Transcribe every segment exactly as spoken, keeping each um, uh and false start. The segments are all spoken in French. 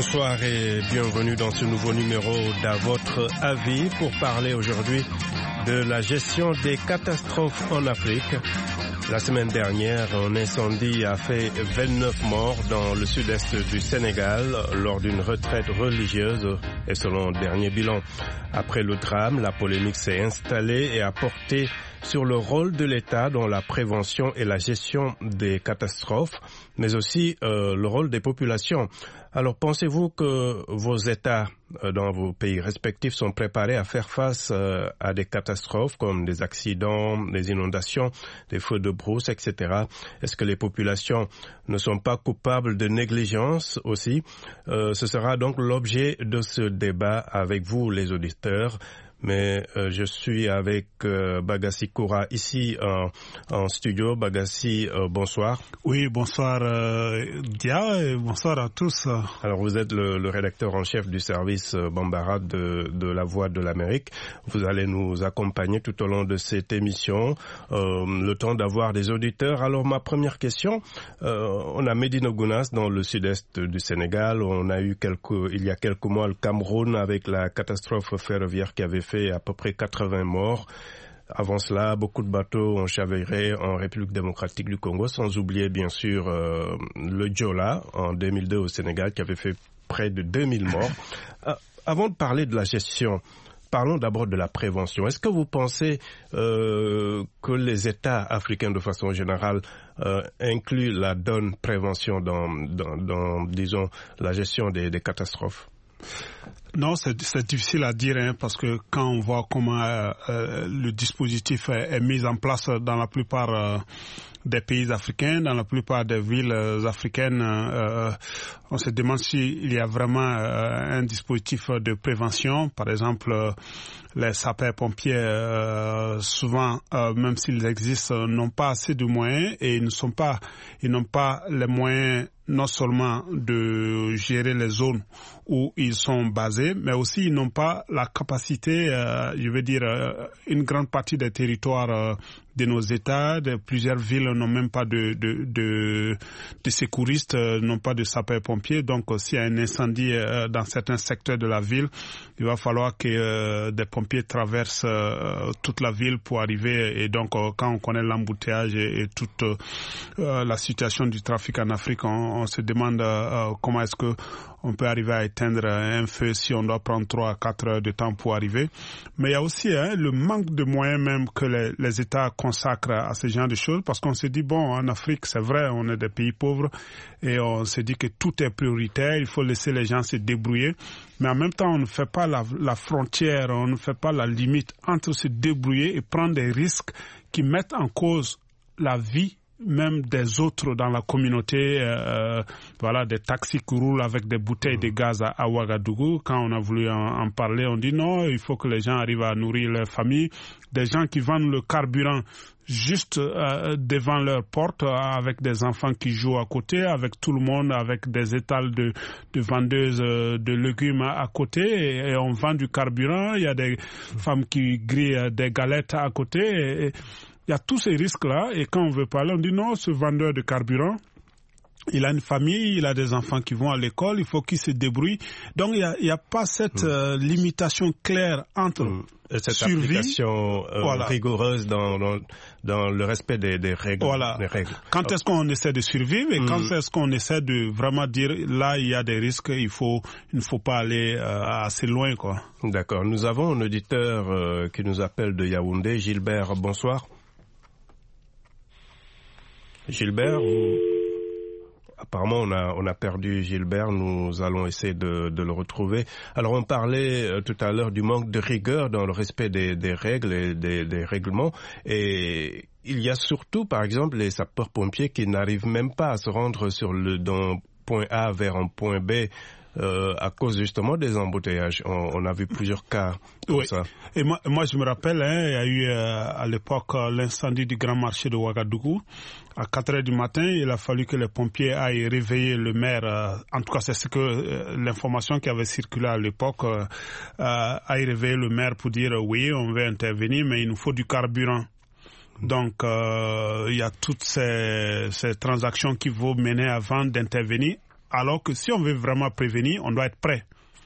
Bonsoir et bienvenue dans ce nouveau numéro d'À votre avis pour parler aujourd'hui de la gestion des catastrophes en Afrique. La semaine dernière, un incendie a fait vingt-neuf morts dans le sud-est du Sénégal lors d'une retraite religieuse et selon le dernier bilan. Après le drame, la polémique s'est installée et a porté sur le rôle de l'État dans la prévention et la gestion des catastrophes, mais aussi euh, le rôle des populations. Alors, pensez-vous que vos États euh, dans vos pays respectifs sont préparés à faire face euh, à des catastrophes comme des accidents, des inondations, des feux de brousse, et cetera. Est-ce que les populations ne sont pas coupables de négligence aussi? euh, Ce sera donc l'objet de ce débat avec vous, les auditeurs. Mais euh, je suis avec euh, Bagassi Koura ici en, en studio. Bagassi, euh, bonsoir. Oui, bonsoir euh, Dia et bonsoir à tous. Alors vous êtes le, le rédacteur en chef du service euh, Bambara de, de La Voix de l'Amérique. Vous allez nous accompagner tout au long de cette émission, euh, le temps d'avoir des auditeurs. Alors ma première question, euh, on a Médina Gounass dans le sud-est du Sénégal. On a eu quelques, il y a quelques mois le Cameroun avec la catastrophe ferroviaire qui avait fait à peu près quatre-vingts morts. Avant cela, beaucoup de bateaux ont chaviré en République démocratique du Congo, sans oublier bien sûr euh, le Diola en deux mille deux au Sénégal qui avait fait près de deux mille morts. Euh, avant de parler de la gestion, parlons d'abord de la prévention. Est-ce que vous pensez euh, que les États africains de façon générale euh, incluent la donne prévention dans, dans, dans disons, la gestion des, des catastrophes? Non, c'est, c'est difficile à dire hein, parce que quand on voit comment euh, euh, le dispositif est, est mis en place dans la plupart euh, des pays africains, dans la plupart des villes euh, africaines, euh, on se demande s'il y a vraiment euh, un dispositif de prévention. Par exemple, euh, les sapeurs-pompiers, euh, souvent, euh, même s'ils existent, n'ont pas assez de moyens et ils ne sont pas, ils n'ont pas les moyens non seulement de gérer les zones où ils sont basés, mais aussi ils n'ont pas la capacité, euh, je veux dire, euh, une grande partie des territoires euh, de nos États, de plusieurs villes n'ont même pas de, de, de, de secouristes, euh, n'ont pas de sapeurs-pompiers. Donc, euh, s'il y a un incendie euh, dans certains secteurs de la ville, il va falloir que euh, des pompiers traversent euh, toute la ville pour arriver. Et donc, euh, quand on connaît l'embouteillage et, et toute euh, la situation du trafic en Afrique, on, on se demande euh, comment est-ce que on peut arriver à éteindre un feu si on doit prendre trois à quatre heures de temps pour arriver. Mais il y a aussi hein, le manque de moyens même que les, les États consacrent à ce genre de choses, parce qu'on se dit, bon, en Afrique, c'est vrai, on est des pays pauvres, et on se dit que tout est prioritaire, il faut laisser les gens se débrouiller. Mais en même temps, on ne fait pas la, la frontière, on ne fait pas la limite entre se débrouiller et prendre des risques qui mettent en cause la vie même des autres dans la communauté, euh, voilà, des taxis qui roulent avec des bouteilles de gaz à, à Ouagadougou. Quand on a voulu en, en parler, on dit non, il faut que les gens arrivent à nourrir leur famille. Des gens qui vendent le carburant juste euh, devant leur porte, euh, avec des enfants qui jouent à côté, avec tout le monde, avec des étals de, de vendeuses euh, de légumes à, à côté, et, et on vend du carburant. Il y a des femmes qui grillent des galettes à côté. Et, et, il y a tous ces risques-là, et quand on veut parler, on dit non, ce vendeur de carburant, il a une famille, il a des enfants qui vont à l'école, il faut qu'il se débrouille. Donc il n'y a, il y a pas cette mmh. euh, limitation claire entre mmh. cette survie, application euh, voilà. rigoureuse dans, dans, dans le respect des, des règles. Voilà. Des règles. Quand est-ce qu'on essaie de survivre et mmh. quand est-ce qu'on essaie de vraiment dire là il y a des risques, il faut, il ne faut pas aller euh, assez loin, quoi. D'accord. Nous avons un auditeur euh, qui nous appelle de Yaoundé, Gilbert. Bonsoir. Gilbert, vous... apparemment on a, on a perdu Gilbert, nous allons essayer de, de le retrouver. Alors on parlait euh, tout à l'heure du manque de rigueur dans le respect des, des règles et des, des règlements, et il y a surtout par exemple les sapeurs-pompiers qui n'arrivent même pas à se rendre sur le, d'un point A vers un point B. Euh, à cause justement des embouteillages. On, on a vu plusieurs cas comme oui. ça. Et moi, moi, je me rappelle, hein, il y a eu euh, à l'époque euh, l'incendie du grand marché de Ouagadougou. À quatre heures du matin, il a fallu que les pompiers aillent réveiller le maire. Euh, en tout cas, c'est ce que euh, l'information qui avait circulé à l'époque, euh, euh, aille réveiller le maire pour dire euh, oui, on veut intervenir, mais il nous faut du carburant. Donc, euh, il y a toutes ces, ces transactions qu'il faut mener avant d'intervenir. Alors que si on veut vraiment prévenir, on doit être prêt.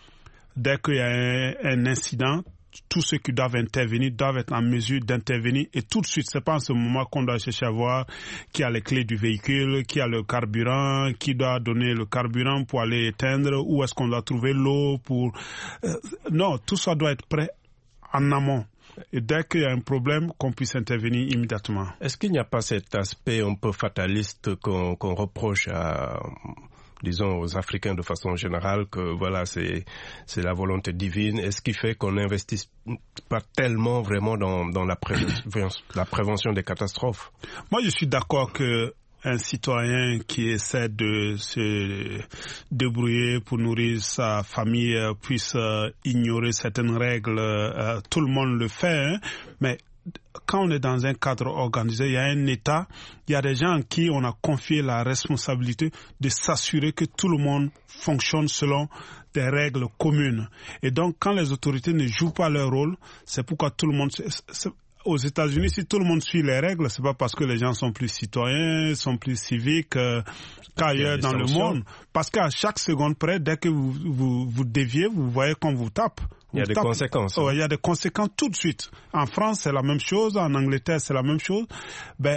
Dès qu'il y a un, un incident, tous ceux qui doivent intervenir doivent être en mesure d'intervenir et tout de suite. C'est pas en ce moment qu'on doit chercher à voir qui a les clés du véhicule, qui a le carburant, qui doit donner le carburant pour aller éteindre, où est-ce qu'on doit trouver l'eau pour... Euh, non, tout ça doit être prêt en amont. Et dès qu'il y a un problème, qu'on puisse intervenir immédiatement. Est-ce qu'il n'y a pas cet aspect un peu fataliste qu'on, qu'on reproche à... disons aux Africains de façon générale, que voilà, c'est c'est la volonté divine, et ce qui fait qu'on n'investisse pas tellement vraiment dans, dans la, prévention, la prévention des catastrophes. Moi, je suis d'accord que un citoyen qui essaie de se débrouiller pour nourrir sa famille puisse ignorer certaines règles, euh, tout le monde le fait, hein, mais quand on est dans un cadre organisé, il y a un État, il y a des gens à qui on a confié la responsabilité de s'assurer que tout le monde fonctionne selon des règles communes. Et donc, quand les autorités ne jouent pas leur rôle, c'est pourquoi tout le monde... C'est, c'est, aux États-Unis, si tout le monde suit les règles, c'est pas parce que les gens sont plus citoyens, sont plus civiques euh, qu'ailleurs dans le monde. Parce qu'à chaque seconde près, dès que vous, vous, vous déviez, vous voyez qu'on vous tape. Il y a des tape. conséquences. Oh, il y a des conséquences tout de suite. En France, c'est la même chose. En Angleterre, c'est la même chose. Ben,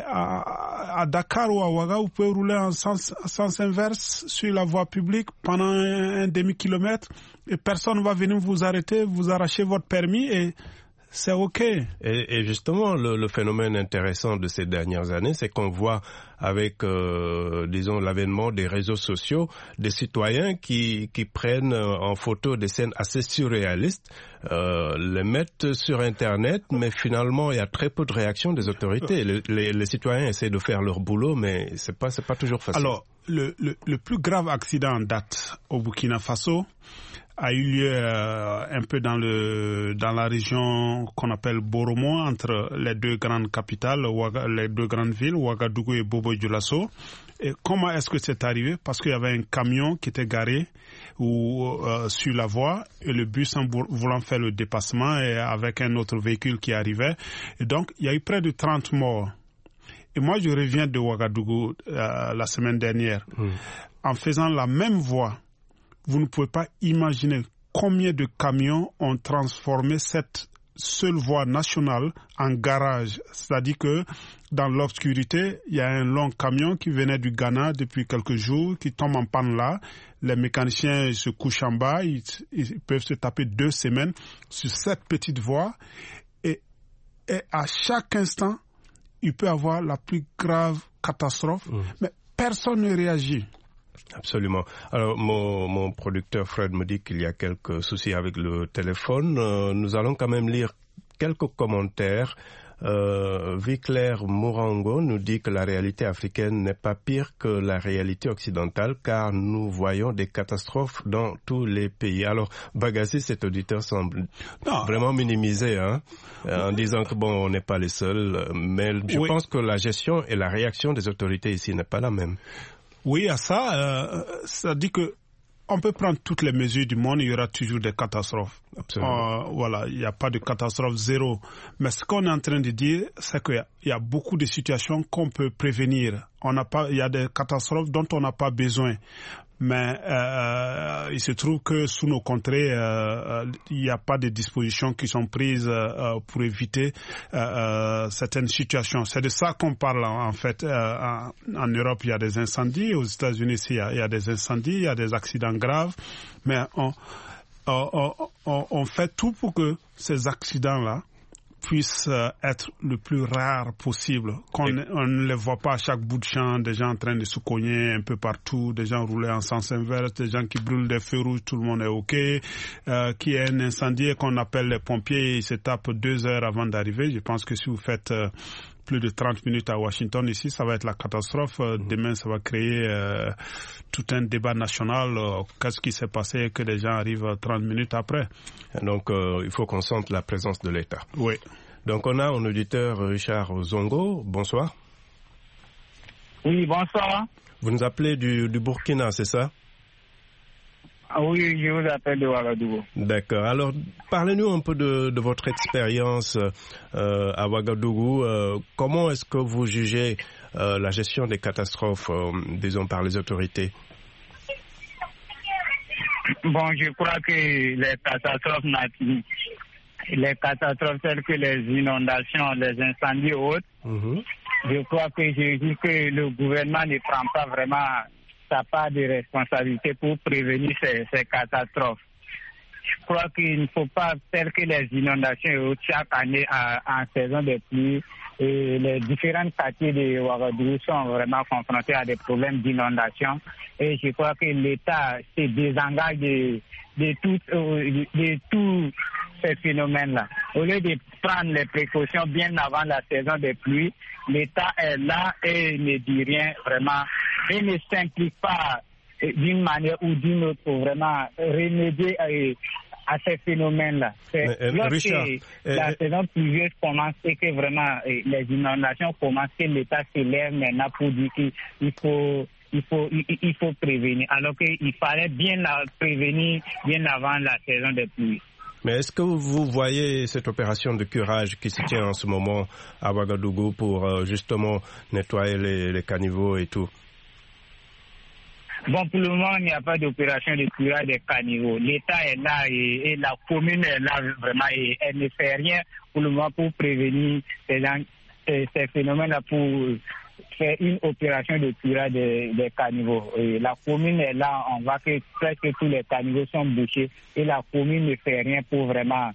à, à Dakar ou à Ouaga, vous pouvez rouler en sens, sens inverse sur la voie publique pendant un, un demi-kilomètre et personne ne va venir vous arrêter, vous arracher votre permis et c'est OK. Et, et justement, le, le phénomène intéressant de ces dernières années, c'est qu'on voit avec, euh, disons, l'avènement des réseaux sociaux, des citoyens qui, qui prennent en photo des scènes assez surréalistes, euh, les mettent sur Internet, mais finalement, il y a très peu de réactions des autorités. Les, les, les citoyens essaient de faire leur boulot, mais c'est pas, c'est pas toujours facile. Alors, le, le, le plus grave accident en date au Burkina Faso a eu lieu euh, un peu dans le dans la région qu'on appelle Boromo, entre les deux grandes capitales, Ouaga, les deux grandes villes, Ouagadougou et Bobo-Dioulasso. Et comment est-ce que c'est arrivé? Parce qu'il y avait un camion qui était garé ou euh, sur la voie et le bus en voulant faire le dépassement et avec un autre véhicule qui arrivait. Et donc, il y a eu près de trente morts. Et moi, je reviens de Ouagadougou euh, la semaine dernière. Mmh. En faisant la même voie, vous ne pouvez pas imaginer combien de camions ont transformé cette seule voie nationale en garage. C'est-à-dire que dans l'obscurité, il y a un long camion qui venait du Ghana depuis quelques jours, qui tombe en panne là. Les mécaniciens ils se couchent en bas, ils, ils peuvent se taper deux semaines sur cette petite voie. Et, et à chaque instant, il peut y avoir la plus grave catastrophe, mmh. mais personne ne réagit. Absolument. Alors, mon, mon producteur Fred me dit qu'il y a quelques soucis avec le téléphone. Euh, nous allons quand même lire quelques commentaires. Euh, Viclair Mourango nous dit que la réalité africaine n'est pas pire que la réalité occidentale, car nous voyons des catastrophes dans tous les pays. Alors, Bagassi, cet auditeur semble non. vraiment minimisé, hein, en disant que bon, on n'est pas les seuls, mais je oui. pense que la gestion et la réaction des autorités ici n'est pas la même. Oui, à ça, euh, ça dit que on peut prendre toutes les mesures du monde, il y aura toujours des catastrophes. Absolument. Euh, voilà, il n'y a pas de catastrophe zéro. Mais ce qu'on est en train de dire, c'est qu'il y a, il y a beaucoup de situations qu'on peut prévenir. On n'a pas, il y a des catastrophes dont on n'a pas besoin. Mais euh, il se trouve que sous nos contrées, euh, il n'y a pas de dispositions qui sont prises euh, pour éviter euh, certaines situations. C'est de ça qu'on parle en fait. Euh, en, en Europe, il y a des incendies. Aux États-Unis, il y a, il y a des incendies, il y a des accidents graves. Mais on, on, on, on fait tout pour que ces accidents-là puissent être le plus rare possible, qu'on Et... on ne les voit pas à chaque bout de champ, des gens en train de se cogner un peu partout, des gens rouler en sens inverse, des gens qui brûlent des feux rouges, tout le monde est OK, euh, qui est un incendie qu'on appelle les pompiers, ils se tapent deux heures avant d'arriver. Je pense que si vous faites euh, plus de trente minutes à Washington ici, ça va être la catastrophe. Mmh. Demain, ça va créer euh, tout un débat national. Euh, qu'est-ce qui s'est passé que les gens arrivent trente minutes après? Donc, euh, il faut qu'on sente la présence de l'État. Oui. Donc, on a un auditeur, Richard Zongo. Bonsoir. Oui, bonsoir. Vous nous appelez du, du Burkina, c'est ça? Ah oui, je vous appelle de Ouagadougou. D'accord. Alors, parlez-nous un peu de, de votre expérience euh, à Ouagadougou. Euh, comment est-ce que vous jugez euh, la gestion des catastrophes, euh, disons, par les autorités? Bon, je crois que les catastrophes naturelles, les catastrophes telles que les inondations, les incendies ou autres, mmh. je crois que je dis que le gouvernement ne prend pas vraiment sa part de responsabilité pour prévenir ces, ces catastrophes. Je crois qu'il ne faut pas faire que les inondations et autres chaque année à, en saison de pluie. Et les différents quartiers de Ouagadougou sont vraiment confrontés à des problèmes d'inondation. Et je crois que l'État se désengage de, de tous de, de tout ces phénomènes-là. Au lieu de prendre les précautions bien avant la saison de pluie, l'État est là et ne dit rien vraiment et ne s'implique pas d'une manière ou d'une autre pour vraiment remédier à, à ces phénomènes-là. C'est euh, lorsque Richard, la euh, saison pluvieuse commence et que vraiment euh, les inondations commencent, que l'État se lève maintenant pour dire qu'il faut, il faut, il, il faut prévenir, alors qu'il fallait bien la prévenir bien avant la saison de pluie. Mais est-ce que vous voyez cette opération de curage qui se tient en ce moment à Ouagadougou pour euh, justement nettoyer les, les caniveaux et tout? Bon, pour le moment, il n'y a pas d'opération de curage des caniveaux. L'État est là et, et la commune est là vraiment et elle ne fait rien pour le moment pour prévenir ces, ces phénomènes-là, pour faire une opération de curage des, des caniveaux. Et la commune est là, on voit que presque tous les caniveaux sont bouchés et la commune ne fait rien pour vraiment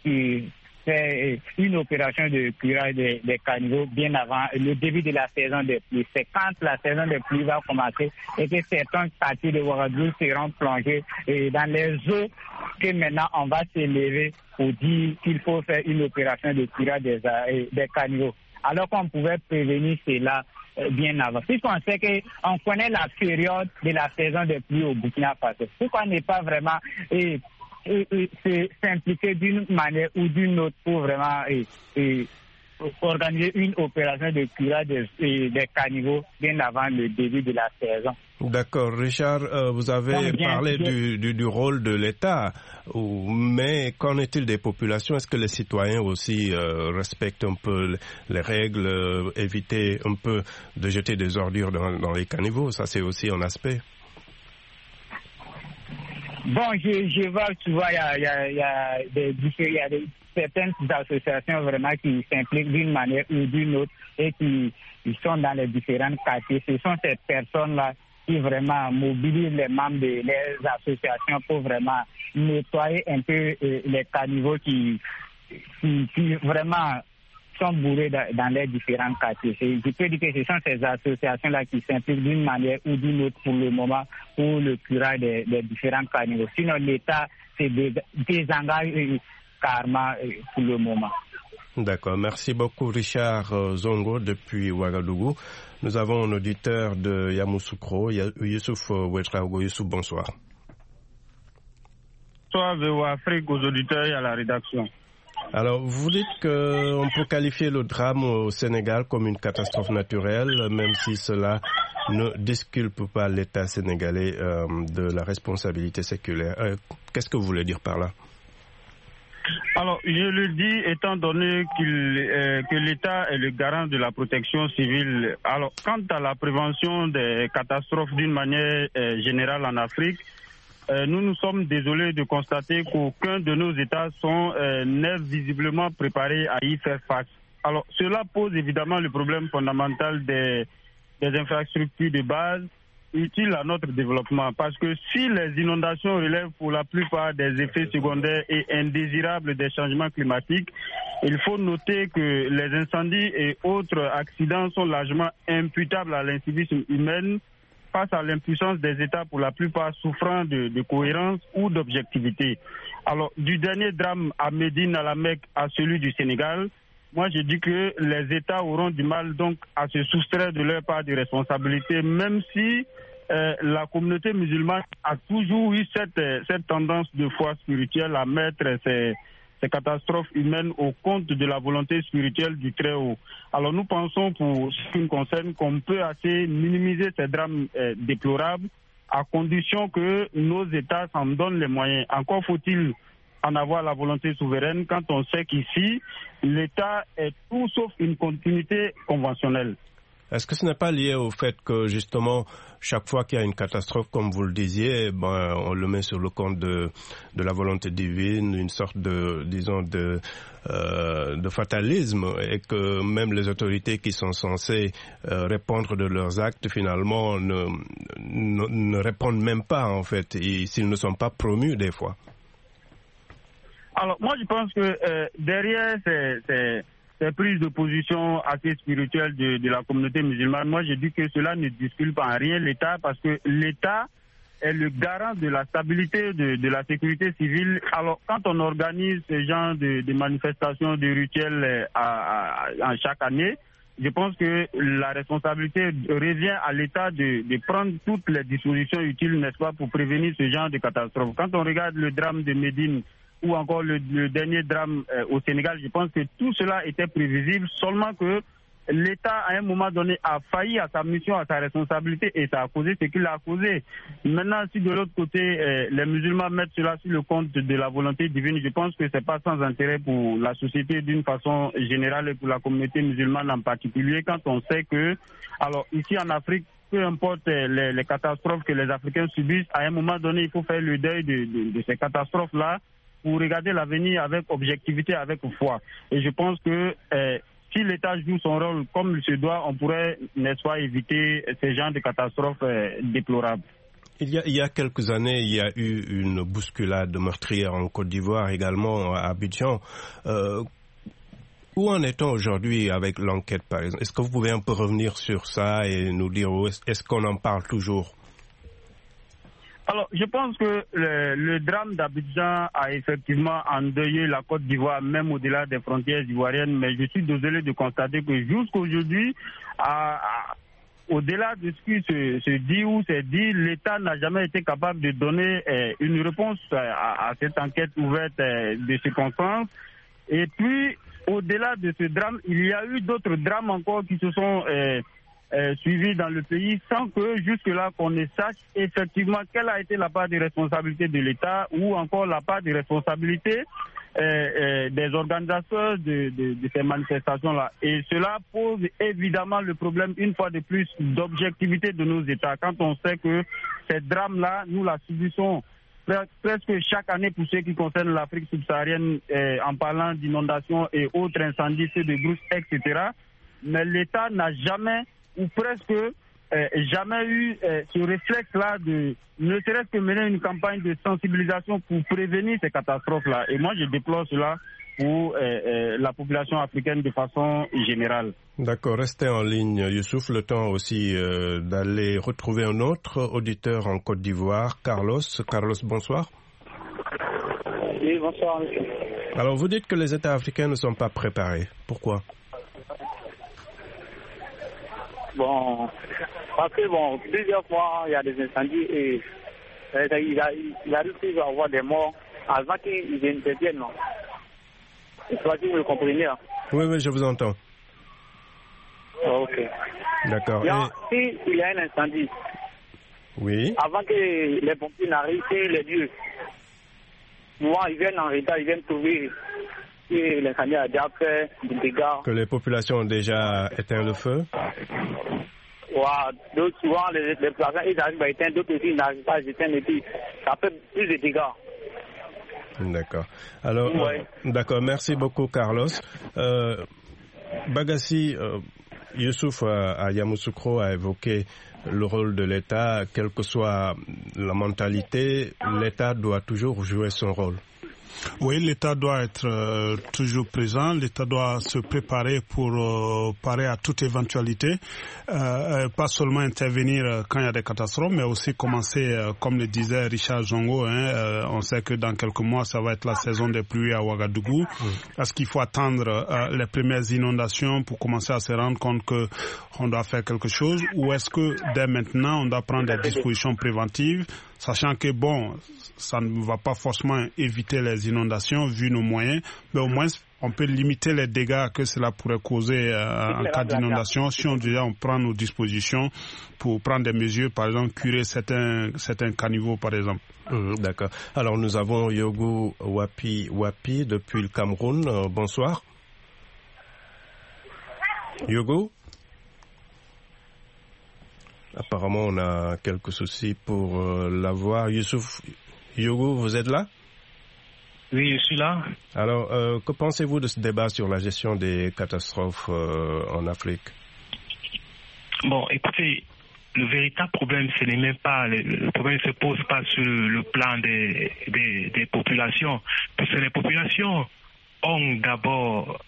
faire une opération de curage des, des caniveaux bien avant le début de la saison des pluies. C'est quand la saison des pluies va commencer et que certains quartiers de Ouagadougou seront plongés dans les eaux que maintenant on va s'élever pour dire qu'il faut faire une opération de curage des, des caniveaux. Alors qu'on pouvait prévenir cela bien avant. Puisqu'on sait qu'on connaît la période de la saison des pluies au Burkina Faso. Pourquoi ne pas vraiment et, et, et, s'impliquer d'une manière ou d'une autre pour vraiment et, et, organiser une opération de curage des, des caniveaux bien avant le début de la saison. D'accord. Richard, euh, vous avez bien, parlé bien. Du, du, du rôle de l'État, mais qu'en est-il des populations? Est-ce que les citoyens aussi euh, respectent un peu les règles, euh, éviter un peu de jeter des ordures dans, dans les caniveaux? Ça, c'est aussi un aspect. Bon, je, je vois souvent, il y a, y a, y a des, y a des certaines associations vraiment qui s'impliquent d'une manière ou d'une autre et qui ils sont dans les différents quartiers. Ce sont ces personnes-là qui vraiment mobilisent les membres de les associations pour vraiment nettoyer un peu euh, les caniveaux qui, qui, qui vraiment sont bourrés dans, dans les différents quartiers. Je peux dire que ce sont ces associations-là qui s'impliquent d'une manière ou d'une autre pour le moment pour le curage des, des différents caniveaux. Sinon, l'État se désengage euh, carrément euh, pour le moment. D'accord. Merci beaucoup, Richard Zongo, depuis Ouagadougou. Nous avons un auditeur de Yamoussoukro, Youssouf Ouedraogo. Youssouf, bonsoir. Bonsoir, V O A Afrique, aux auditeurs et à la rédaction. Alors, vous dites qu'on peut qualifier le drame au Sénégal comme une catastrophe naturelle, même si cela ne disculpe pas l'État sénégalais euh, de la responsabilité séculaire. Euh, qu'est-ce que vous voulez dire par là? Alors, je le dis étant donné qu'il, euh, que l'État est le garant de la protection civile. Alors, quant à la prévention des catastrophes d'une manière euh, générale en Afrique, euh, nous nous sommes désolés de constater qu'aucun de nos États sont euh, n'est visiblement préparés à y faire face. Alors, cela pose évidemment le problème fondamental des, des infrastructures de base utile à notre développement, parce que si les inondations relèvent pour la plupart des effets secondaires et indésirables des changements climatiques, il faut noter que les incendies et autres accidents sont largement imputables à l'incivisme humain face à l'impuissance des États pour la plupart souffrant de, de cohérence ou d'objectivité. Alors, du dernier drame à Médine, à la Mecque, à celui du Sénégal, moi, je dis que les États auront du mal donc à se soustraire de leur part de responsabilité, même si euh, la communauté musulmane a toujours eu cette, cette tendance de foi spirituelle à mettre ces, ces catastrophes humaines au compte de la volonté spirituelle du Très-Haut. Alors nous pensons, pour ce qui nous concerne, qu'on peut assez minimiser ces drames euh, déplorables à condition que nos États s'en donnent les moyens. Encore faut-il en avoir la volonté souveraine quand on sait qu'ici, l'État est tout sauf une continuité conventionnelle. Est-ce que ce n'est pas lié au fait que, justement, chaque fois qu'il y a une catastrophe, comme vous le disiez, ben, on le met sur le compte de, de la volonté divine, une sorte de, disons, de, euh, de fatalisme, et que même les autorités qui sont censées euh, répondre de leurs actes, finalement, ne, ne, ne répondent même pas, en fait, et s'ils ne sont pas promus, des fois? Alors, moi, je pense que euh, derrière ces, ces, ces prises de position assez spirituelles de, de la communauté musulmane, moi, je dis que cela ne disculpe en rien l'État, parce que l'État est le garant de la stabilité de, de la sécurité civile. Alors, quand on organise ce genre de, de manifestations, de rituels à, à, à chaque année, je pense que la responsabilité revient à l'État de, de prendre toutes les dispositions utiles, n'est-ce pas, pour prévenir ce genre de catastrophe. Quand on regarde le drame de Médine, ou encore le, le dernier drame euh, au Sénégal, je pense que tout cela était prévisible, seulement que l'État, à un moment donné, a failli à sa mission, à sa responsabilité, et ça a causé ce qu'il a causé. Maintenant, si de l'autre côté, euh, les musulmans mettent cela sur le compte de la volonté divine, je pense que c'est pas sans intérêt pour la société d'une façon générale et pour la communauté musulmane en particulier, quand on sait que, alors ici en Afrique, peu importe les, les catastrophes que les Africains subissent, à un moment donné, il faut faire le deuil de, de, de ces catastrophes-là, pour regarder l'avenir avec objectivité, avec foi. Et je pense que euh, si l'État joue son rôle comme il se doit, on pourrait, n'est-ce pas, éviter ces genres de catastrophes euh, déplorables. Il y, a, il y a quelques années, il y a eu une bousculade meurtrière en Côte d'Ivoire, également à Abidjan. Euh, où en est-on aujourd'hui avec l'enquête, par exemple? Est-ce que vous pouvez un peu revenir sur ça et nous dire où est-ce, est-ce qu'on en parle toujours? Alors, je pense que le, le drame d'Abidjan a effectivement endeuillé la Côte d'Ivoire, même au-delà des frontières ivoiriennes, mais je suis désolé de constater que jusqu'aujourd'hui, à, à, au-delà de ce qui se, se dit ou s'est dit, l'État n'a jamais été capable de donner euh, une réponse à, à cette enquête ouverte euh, de circonstances. Et puis, au-delà de ce drame, il y a eu d'autres drames encore qui se sont... Euh, Euh, suivi dans le pays sans que jusque-là qu'on ne sache effectivement quelle a été la part de responsabilité de l'État ou encore la part de responsabilité euh, euh, des organisateurs de, de, de ces manifestations-là. Et cela pose évidemment le problème, une fois de plus, d'objectivité de nos États. Quand on sait que ces drames-là, nous la subissons presque chaque année pour ce qui concerne l'Afrique subsaharienne, euh, en parlant d'inondations et autres incendies, feux de brousse, et cetera. Mais l'État n'a jamais ou presque euh, jamais eu euh, ce réflexe-là de ne serait-ce que mener une campagne de sensibilisation pour prévenir ces catastrophes-là. Et moi, je déplore cela pour euh, euh, la population africaine de façon générale. D'accord, restez en ligne, Youssouf. Le temps aussi euh, d'aller retrouver un autre auditeur en Côte d'Ivoire, Carlos. Carlos, bonsoir. Oui, bonsoir, monsieur. Alors, vous dites que les États africains ne sont pas préparés. Pourquoi ? Bon, parce que bon, plusieurs fois, il y a des incendies et euh, il, a, il arrive toujours à avoir des morts avant qu'ils interviennent. Je sais pas si vous le comprenez. Hein. Oui, oui, je vous entends. Oh, ok. D'accord. Si et... il y a un incendie, oui. Avant que les pompiers n'arrivent sur les lieux, moi, ils viennent en retard, ils viennent trouver que l'incendie a déjà fait des dégâts. Que les populations ont déjà éteint le feu. Ouais, d'autres, souvent, les, les populations, ils arrivent à éteindre, d'autres aussi n'arrivent pas à éteindre, et puis ça fait plus de dégâts. D'accord. Alors, ouais. euh, d'accord, merci beaucoup, Carlos. Euh, Bagassi, euh, Youssouf euh, à Yamoussoukro a évoqué le rôle de l'État. Quelle que soit la mentalité, l'État doit toujours jouer son rôle. Oui, l'État doit être euh, toujours présent. L'État doit se préparer pour euh, parer à toute éventualité. Euh, pas seulement intervenir quand il y a des catastrophes, mais aussi commencer, euh, comme le disait Richard Zongo, hein, euh, on sait que dans quelques mois, ça va être la saison des pluies à Ouagadougou. Oui. Est-ce qu'il faut attendre euh, les premières inondations pour commencer à se rendre compte qu'on doit faire quelque chose, ou est-ce que dès maintenant, on doit prendre des dispositions préventives, sachant que, bon, ça ne va pas forcément éviter les inondations vu nos moyens, mais au moins on peut limiter les dégâts que cela pourrait causer euh, en cas d'inondation si on, déjà, on prend nos dispositions pour prendre des mesures, par exemple curer certains, certains caniveaux par exemple. Mmh, d'accord. Alors nous avons Yogo Wapi Wapi depuis le Cameroun. Euh, bonsoir. Yogo. Apparemment, on a quelques soucis pour euh, l'avoir. Youssouf Yogo, vous êtes là? Oui, je suis là. Alors, euh, que pensez-vous de ce débat sur la gestion des catastrophes euh, en Afrique? Bon, écoutez, le véritable problème, ce n'est même pas, le, le problème ne se pose pas sur le, le plan des, des, des populations, parce que les populations ont d'abord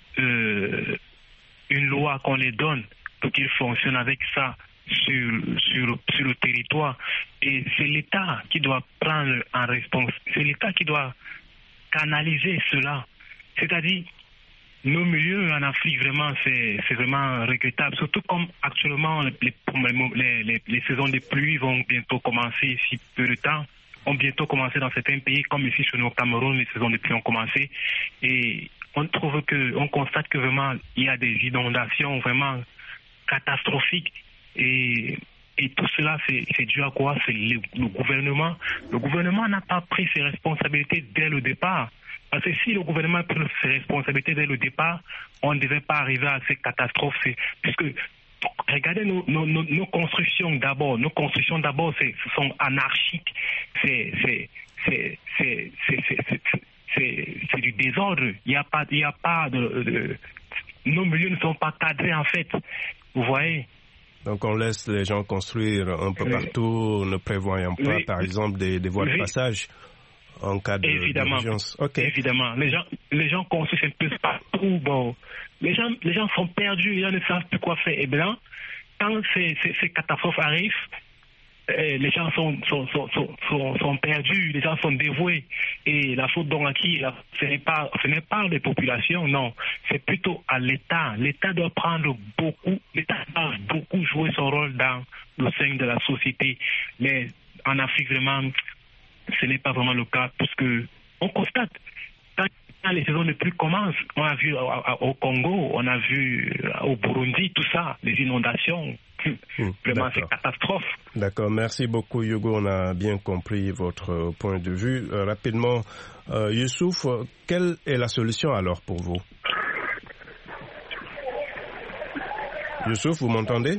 euh, une loi qu'on les donne pour qu'ils fonctionnent avec ça sur, sur, sur le territoire. Et c'est l'État qui doit prendre en responsabilité, c'est l'État qui doit canaliser cela. C'est-à-dire, nos milieux en Afrique, vraiment, c'est, c'est vraiment regrettable. Surtout comme actuellement, les, les, les, les saisons de pluie vont bientôt commencer ici, peu de temps, ont bientôt commencé dans certains pays, comme ici chez nous au Cameroun, les saisons de pluie ont commencé. Et on trouve que, on constate que vraiment, il y a des inondations vraiment catastrophiques. Et, et tout cela, c'est, c'est dû à quoi? C'est le, le gouvernement. Le gouvernement n'a pas pris ses responsabilités dès le départ. Parce que si le gouvernement a pris ses responsabilités dès le départ, on ne devait pas arriver à ces catastrophes. C'est, puisque, regardez nos, nos, nos, nos constructions d'abord. Nos constructions d'abord, c'est, ce sont anarchiques. C'est, c'est, c'est, c'est, c'est, c'est, c'est, c'est, c'est du désordre. Il n'y a pas, il n'y a pas de, de... Nos milieux ne sont pas cadrés, en fait. Vous voyez? Donc on laisse les gens construire un peu partout, oui. Ne prévoyant pas, oui. Par exemple, des, des voies oui. de passage en cas de, évidemment, d'urgence. Okay. Évidemment, les gens, les gens construisent un peu partout. Bon, les gens, les gens sont perdus, les gens ne savent plus quoi faire. Et bien, quand ces, ces, ces catastrophes arrivent, eh, les gens sont, sont, sont, sont, sont perdus, les gens sont dévoués. Et la faute donc à qui? Ce n'est pas, ce n'est pas les populations, non. C'est plutôt à l'État. L'État doit prendre beaucoup, l'État doit beaucoup jouer son rôle dans le sein de la société. Mais en Afrique, vraiment, ce n'est pas vraiment le cas, puisque on constate, quand les saisons de pluie commencent, on a vu au Congo, on a vu au Burundi, tout ça, les inondations. Mmh, vraiment, d'accord. C'est catastrophe. D'accord, merci beaucoup Yogo, on a bien compris votre point de vue. Euh, rapidement, euh, Youssouf, quelle est la solution alors pour vous? Youssouf, vous m'entendez?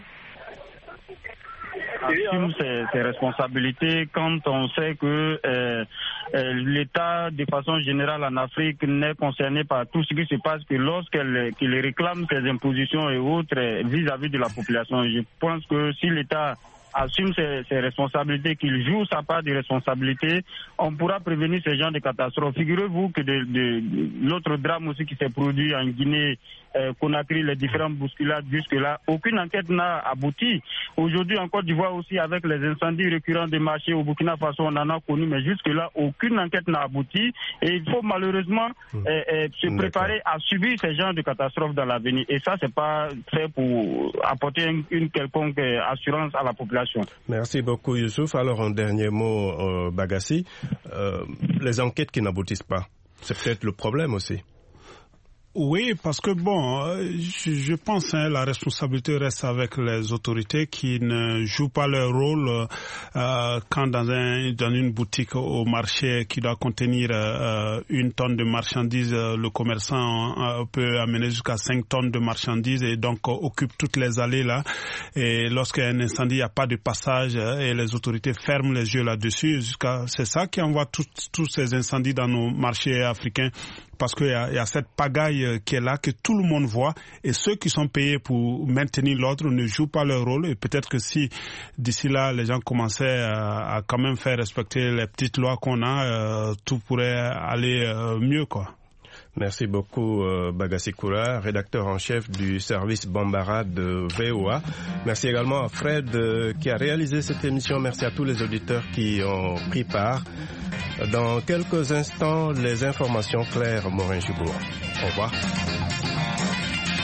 Assume ses, ses responsabilités quand on sait que euh, euh, l'État, de façon générale en Afrique, n'est concerné par tout ce qui se passe que lorsqu'il qu'il réclame ses impositions et autres euh, vis-à-vis de la population. Je pense que si l'État assume ses, ses responsabilités, qu'il joue sa part de responsabilité, on pourra prévenir ce genre de catastrophes. Figurez-vous que de, de, de l'autre drame aussi qui s'est produit en Guinée, euh, Conakry, les différentes bousculades jusque-là, aucune enquête n'a abouti. Aujourd'hui en Côte d'Ivoire aussi, avec les incendies récurrents des marchés au Burkina Faso, on en a connu, mais jusque-là, aucune enquête n'a abouti. Et il faut malheureusement euh, euh, se préparer à subir ce genre de catastrophes dans l'avenir. Et ça, c'est pas fait pour apporter une, une quelconque assurance à la population. Merci beaucoup Youssouf. Alors un dernier mot, euh, Bagassi. Euh, les enquêtes qui n'aboutissent pas, c'est peut-être le problème aussi. Oui, parce que bon, je, je pense hein, la responsabilité reste avec les autorités qui ne jouent pas leur rôle euh, quand dans, un, dans une boutique au marché qui doit contenir euh, une tonne de marchandises, euh, le commerçant euh, peut amener jusqu'à cinq tonnes de marchandises et donc euh, occupe toutes les allées là. Et lorsqu'il y a un incendie, il n'y a pas de passage euh, et les autorités ferment les yeux là-dessus. Jusqu'à, c'est ça qui envoie tous ces incendies dans nos marchés africains. Parce qu'il y, y a cette pagaille qui est là, que tout le monde voit, et ceux qui sont payés pour maintenir l'ordre ne jouent pas leur rôle. Et peut-être que si d'ici là, les gens commençaient à, à quand même faire respecter les petites lois qu'on a, euh, tout pourrait aller euh, mieux, quoi. Merci beaucoup euh, Bagassi Koura, rédacteur en chef du service Bambara de V O A. Merci également à Fred euh, qui a réalisé cette émission. Merci à tous les auditeurs qui ont pris part. Dans quelques instants, les informations claires Morin-Gibourg. Au revoir.